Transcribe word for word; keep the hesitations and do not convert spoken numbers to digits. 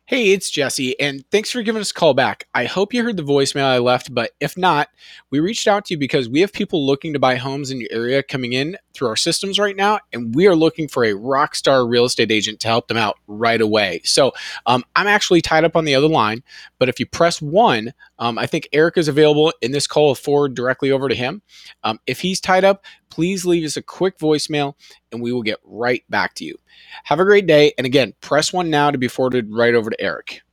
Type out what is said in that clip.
Hey, it's Jesse, and thanks for giving us a call back. I hope you heard the voicemail I left, but if not, we reached out to you because we have people looking to buy homes in your area coming in through our systems right now, and we are looking for a rock star real estate agent to help them out right away. So um, I'm actually tied up on the other line, but if you press one, um, I think Eric is available in this call. Will forward directly over to him. Um, if he's tied up, please leave us a quick voicemail, and we will get right back to you. Have a great day. And again, press one now to be forwarded right over to Eric.